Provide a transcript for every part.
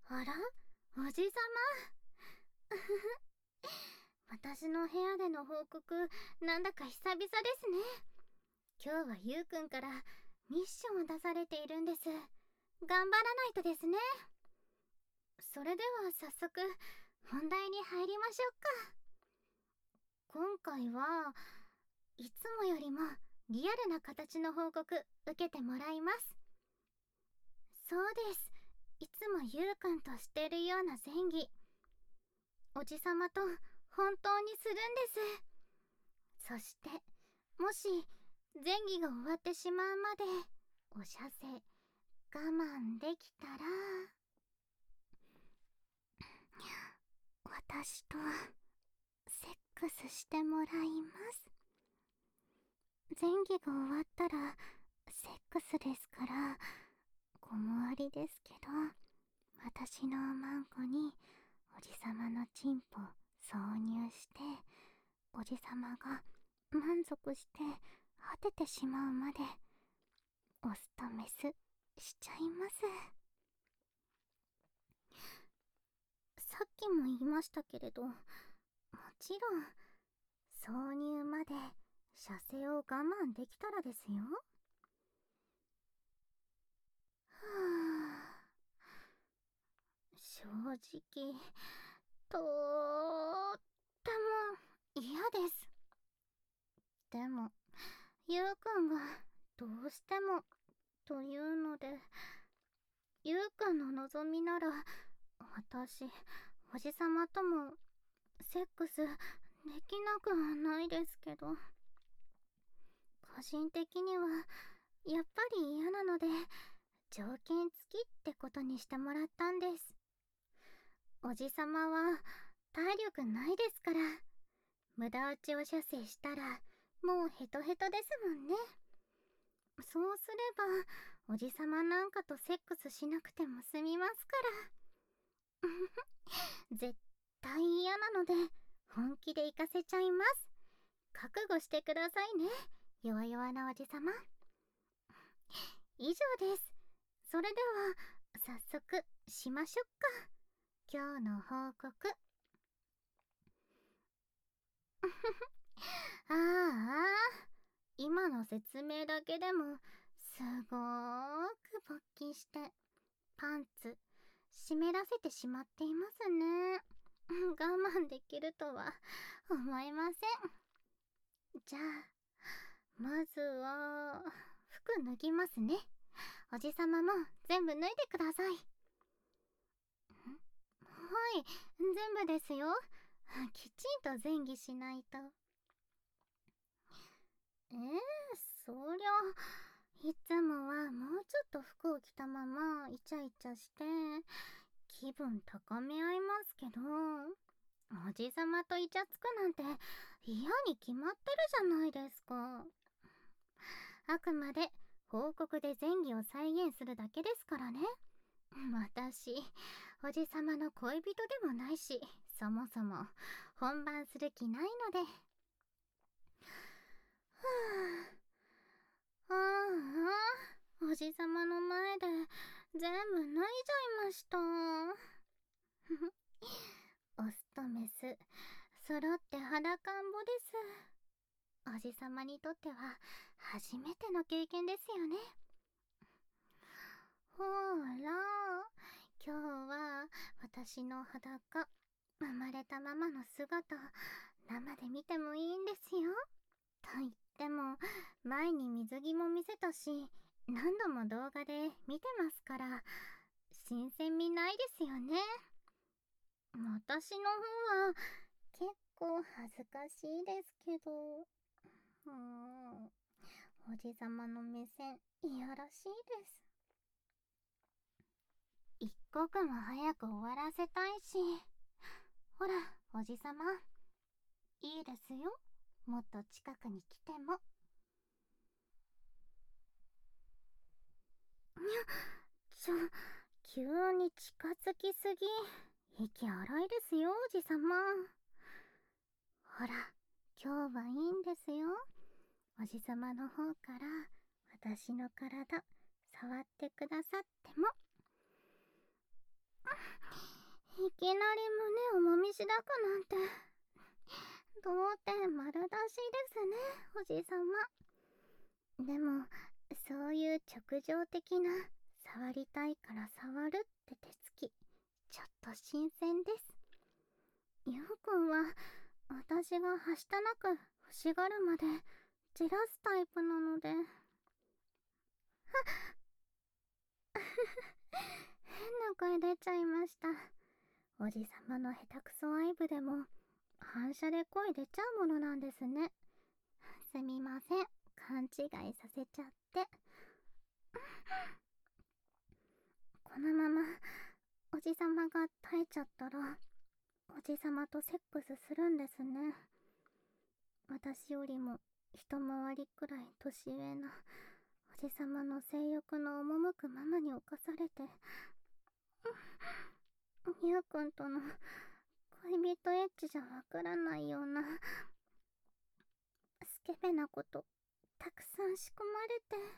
あら、おじさま。私の部屋での報告、なんだか久々ですね。今日はゆうくんからミッションを出されているんです。頑張らないとですね。それでは早速、本題に入りましょうか。今回はいつもよりもリアルな形の報告受けてもらいます。そうです。いつもゆうくんとしてるような前儀、おじさまと本当にするんです。そしてもし前儀が終わってしまうまでお射精我慢できたら、私とセックスしてもらいます。前儀が終わったらセックスですから、子もありですけど、私のマンコにおじさまのチンポ挿入して、おじさまが満足して果ててしまうまでオスとメスしちゃいます。さっきも言いましたけれど、もちろん挿入まで射精を我慢できたらですよ。はあ、正直とっても嫌です。でもゆうくんがどうしてもというので、ゆうくんの望みなら私おじさまともセックスできなくはないですけど、個人的にはやっぱり嫌なので条件付きってことにしてもらったんです。おじさまは体力ないですから、無駄打ちを射精したらもうヘトヘトですもんね。そうすればおじさまなんかとセックスしなくても済みますから。絶対嫌なので本気で行かせちゃいます。覚悟してくださいね、弱々なおじさま。以上です。それでは早速しましょうか、今日の報告。ああ、今の説明だけでもすごーく勃起してパンツ湿らせてしまっていますね。我慢できるとは思えません。じゃあまずは服脱ぎますね。おじさまも全部脱いでください。はい、全部ですよ。きちんと前儀しないと。そりゃいつもはもうちょっと服を着たままイチャイチャして気分高め合いますけど、おじさまとイチャつくなんて嫌に決まってるじゃないですか。あくまで報告で前儀を再現するだけですからね。私おじさまの恋人でもないし、そもそも本番する気ないので。ああ、おじさまの前で全部脱いじゃいました。オスとメス揃って裸んぼです。おじさまにとっては初めての経験ですよね。ほら、今日は私の裸、生まれたままの姿生で見てもいいんですよ。と言っても前に水着も見せたし、何度も動画で見てますから新鮮味ないですよね。私の方は結構恥ずかしいですけど、おじさまの目線いやらしいです。一刻も早く終わらせたいし。ほらおじさま、いいですよ、もっと近くに来ても。急に近づきすぎ、息荒いですよおじさま。ほら今日はいいんですよ。おじさまの方から私の体触ってくださっても。 いきなり胸をもみしだくなんて、童貞丸出しですね、おじさま。でも、そういう直情的な触りたいから触るって手つき、ちょっと新鮮です。ゆうくんは私がはしたなく欲しがるまでじらすタイプなので。変な声出ちゃいました。おじさまの下手くそ愛撫でも反射で声出ちゃうものなんですね。すみません、勘違いさせちゃって。このままおじさまが耐えちゃったら、おじさまとセックスするんですね。私よりも一回りくらい年上なおじさまの性欲の赴くままに侵されて、ゆうくんとの恋人エッチじゃわからないようなスケベなことたくさん仕込まれて。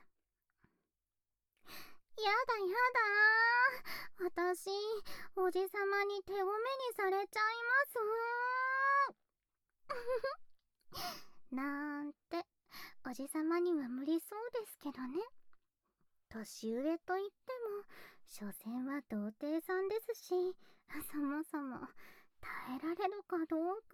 やだやだー、私おじさまに手ごめにされちゃいますなんて、おじさまには無理そうですけどね。年上と言っても所詮は童貞さんですし、そもそも耐えられるかどうか。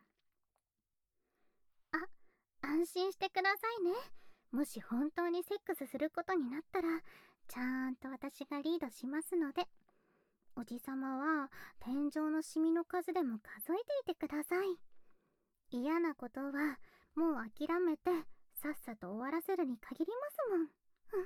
安心してくださいね。もし本当にセックスすることになったら、ちゃんと私がリードしますので。おじさまは天井のシミの数でも数えていてください。嫌なことはもう諦めてさっさと終わらせるに限りますもん。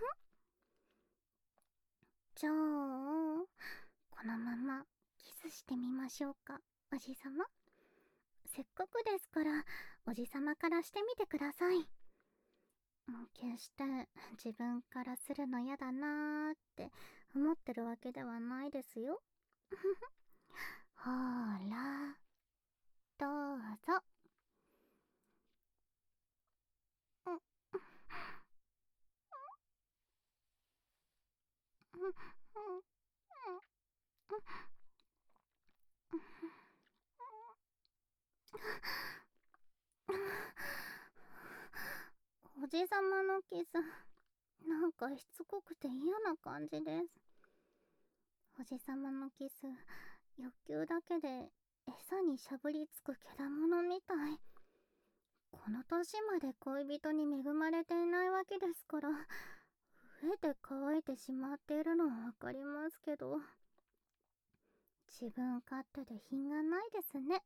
じゃあ、このままキスしてみましょうか、おじさま。せっかくですからおじさまからしてみてください。決して自分からするの嫌だなーって思ってるわけではないですよ。ほーら、どうぞ。おじさまのキス、なんかしつこくて嫌な感じです。おじさまのキス、欲求だけで餌にしゃぶりつく獣みたい。この年まで恋人に恵まれていないわけですから、飢えて乾いてしまっているのはわかりますけど、自分勝手で品がないですね。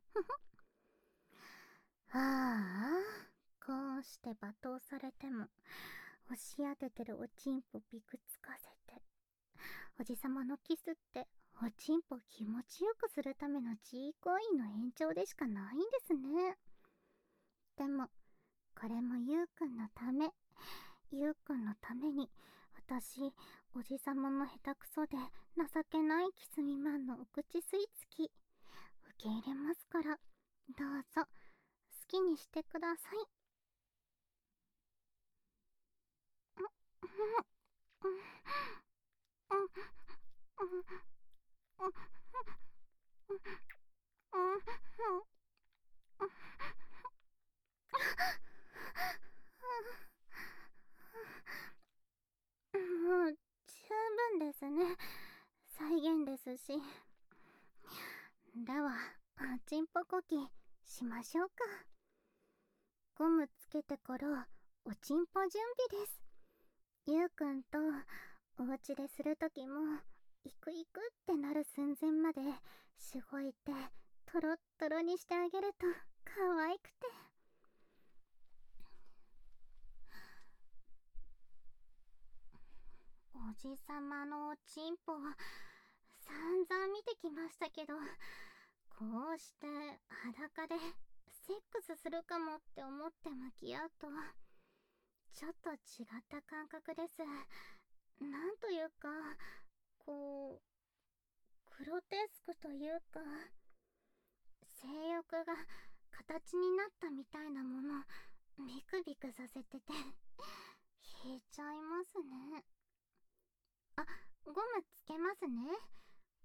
ああ、こうして罵倒されても押し当ててるおちんぽびくつかせて、おじさまのキスっておちんぽ気持ちよくするための自慰行為の延長でしかないんですね。でもこれもゆうくんのため、ゆうくんのために私おじさまの下手くそで情けないキス未満のお口吸い付き受け入れますから、どうぞ好きにしてください。もう十分ですね。再現ですし。ではおちんぽこきしましょうか。ゴムつけてからおちんぽ準備です。ゆうくんとお家でするときも行く行くってなる寸前までしごいてトロットロにしてあげると可愛くて。おじさまのおちんぽ散々見てきましたけど、こうして裸でセックスするかもって思って向き合うとちょっと違った感覚です。なんというか、こうグロテスクというか、性欲が形になったみたいなものビクビクさせてて引いちゃいますね。あ、ゴムつけますね。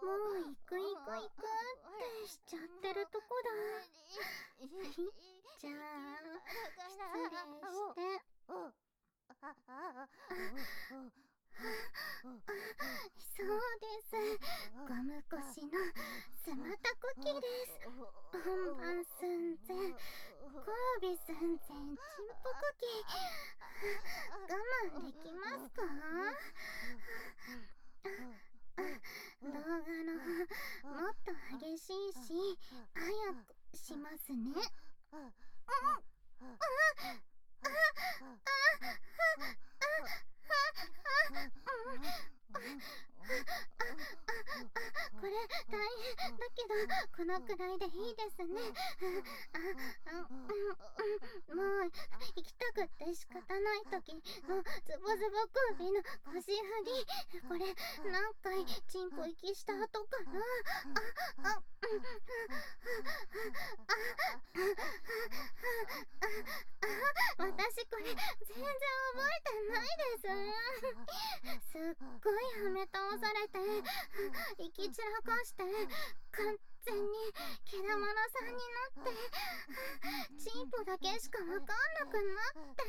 もう行くってしちゃってるとこだ。じゃあ失礼して。そうです。ゴム腰のスマタコキです。本番寸前、交尾寸前、チンポコキ。我慢できますか？動画のもっと激しいし、早くしますね。これ大変だけど、このくらいでいいですね。もう行きたくって仕方ないとき、ズボズボ首の腰振り、これ何回チンポ息した後かな。私これ全然覚えてないです。すっごいはめ倒されて、息散らかして完全に毛玉のさんになって、チンポだけしかわかんなくなって、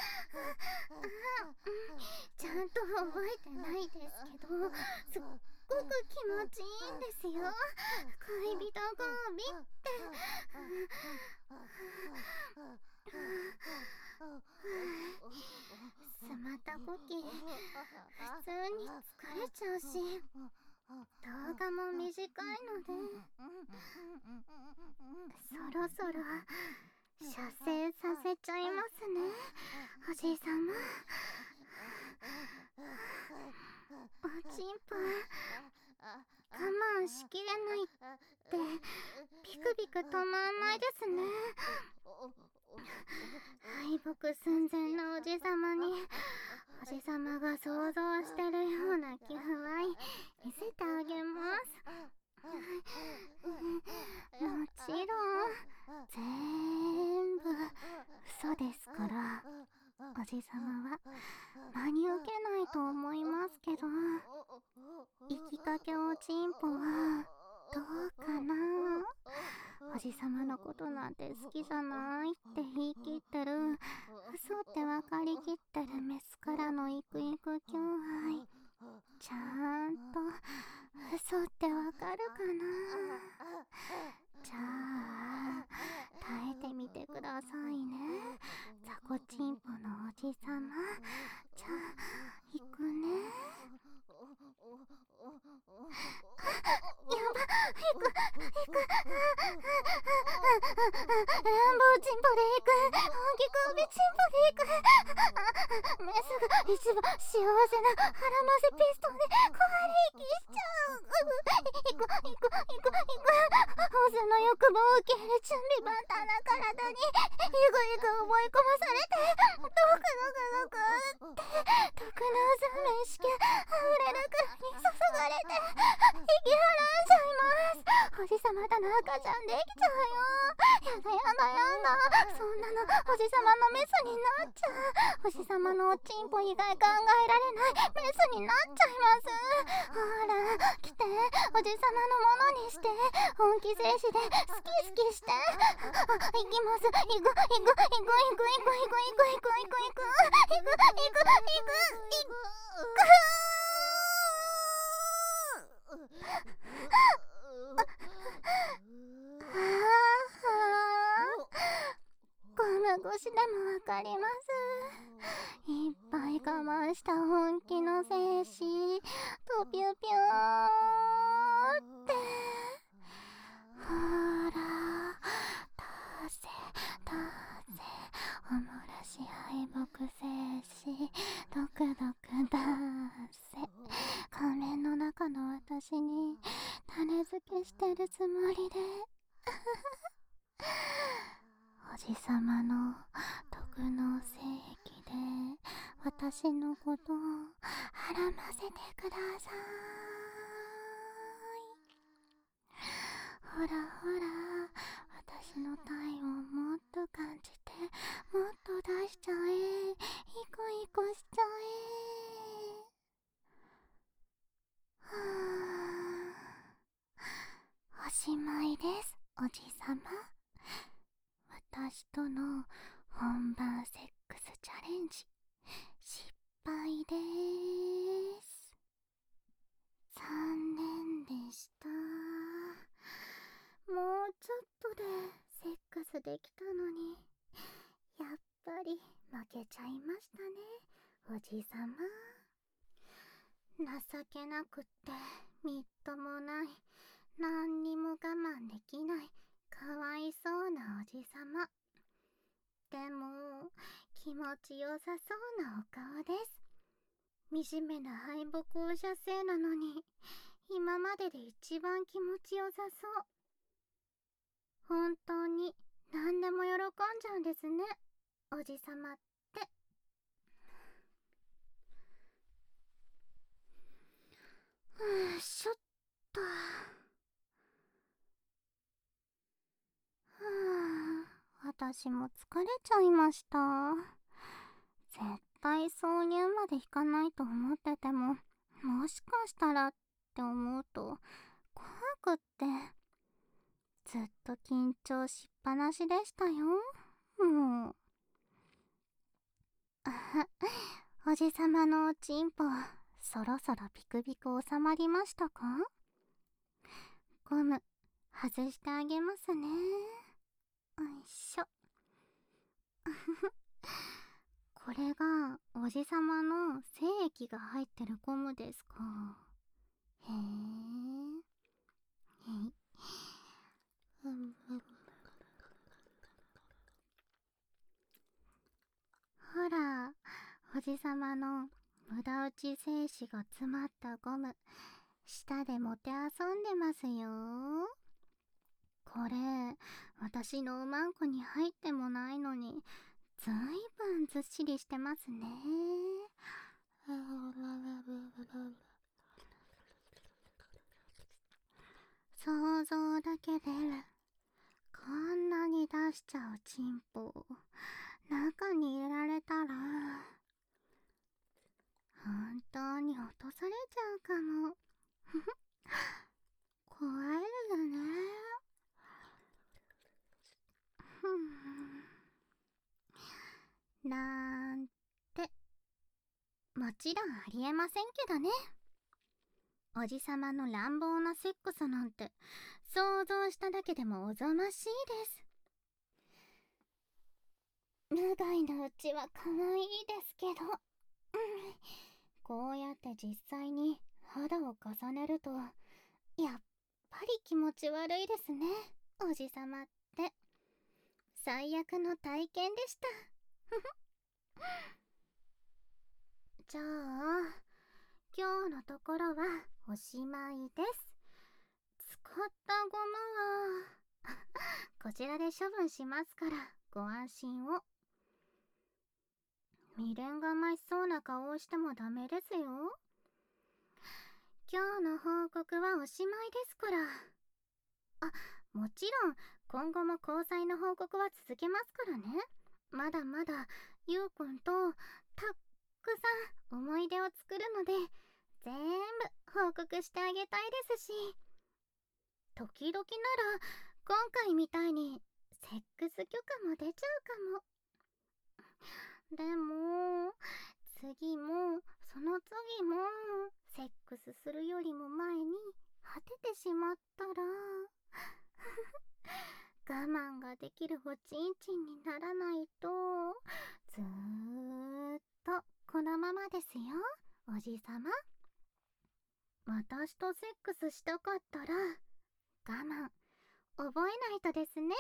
ちゃんと覚えてないですけど、すっごく気持ちいいんですよ、恋人交尾って。スマタコキ、普通に疲れちゃうし、動画も短いので、そろそろ射精させちゃいますね、おじいさま。おちんぽ我慢しきれないってピクピク止まんないですね。敗北寸前のおじさまに、おじさまが想像してるような気風合い見せてあげます。もちろん全部嘘ですから、おじさまは真に受けないと思いますけど、生きかけおちんぽはどうかな。おじさまのことなんて好きじゃないって言い切ってる、嘘って分かりきってるメスからのイクイク求愛、ちゃんと嘘ってわかるかな。じゃあ耐えてみてくださいね、ザコチンポのおじさま。じゃあ行くね。やば、行く。乱暴チンポで行く。大きく帯チンポで行く。メスが一番幸せな腹ませピストンで壊れ息しちゃう。行く。オスの欲望を受け入れ準備万端な体にイグイグ思い込まされて、ドクって毒の嘘面色あふれるくらいに注がれて息払んじゃいます。おじさまとの赤ちゃんできちゃうよ。やだ、そんなのおじさまのメスになっちゃう。おじさまのおちんぽ以外考えられないメスになっちゃいます。ほら来て、おじさまのものにして、本気静止で好きして。行きます。行く。この腰でもわかります。いっぱい我慢した本気の精子とピュピューって。ほら出せおもらし敗北精子ドク出せ。仮面の中の私に種付けしてるつもりでおじさまの毒の精液で私のことをはらませてください。ほら私の体温もっと感じて、もっと出しちゃえ、イコしちゃえ。はぁ氏との本番セックスチャレンジ失敗でーす。残念でした。もうちょっとでセックスできたのに、やっぱり負けちゃいましたね、おじさま。情けなくってみっともない、何にも我慢できない、かわいそうなおじさま。でも気持ちよさそうなお顔です。惨めな敗北を射精なのに、今までで一番気持ちよさそう。本当に何でも喜んじゃうんですね、おじさまって。しょっと。私も疲れちゃいました。絶対挿入までいかないと思ってても、もしかしたらって思うと怖くって、ずっと緊張しっぱなしでしたよ。もう。おじさまのおちんぽ、そろそろビクビク収まりましたか？ゴム外してあげますね。よいしょ。これがおじさまの精液が入ってるゴムですか。へえ。ほら、おじさまの無駄打ち精子が詰まったゴム、舌でもてあそんでますよ。これ、私のおまんこに入ってもないのに、ずいぶんずっしりしてますね。想像だけでこんなに出しちゃうチンポ、中に入れられたら本当に落とされちゃうかも。怖いですね。なんて、もちろんありえませんけどね。おじさまの乱暴なセックスなんて想像しただけでもおぞましいです。無害なうちは可愛いですけど、こうやって実際に肌を重ねるとやっぱり気持ち悪いですね、おじさまって。最悪の体験でした。じゃあ今日のところはおしまいです。使ったゴムはこちらで処分しますからご安心を。未練がましそうな顔をしてもダメですよ。今日の報告はおしまいですから。もちろん今後も交際の報告は続けますからね。まだまだゆうくんとたっくさん思い出を作るので、全部報告してあげたいですし、時々なら今回みたいにセックス許可も出ちゃうかも。でも次もその次もセックスするよりも前に果ててしまったら我慢ができるおちんちんにならないと、ずーっとこのままですよ、おじさま。私とセックスしたかったら我慢覚えないとですね。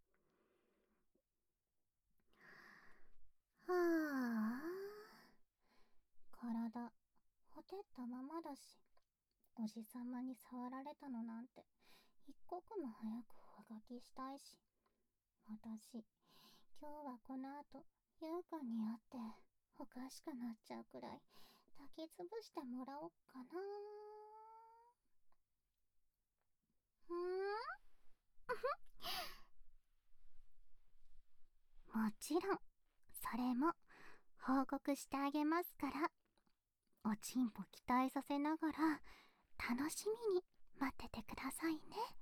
はあ、体ほてったままだし、おじさまに触られたのなんて一刻も早く上書きしたいし、私今日はこの後ゆうくんに会っておかしくなっちゃうくらい抱きつぶしてもらおっかな。もちろんそれも報告してあげますから、おちんぽ期待させながら楽しみに待っててくださいね。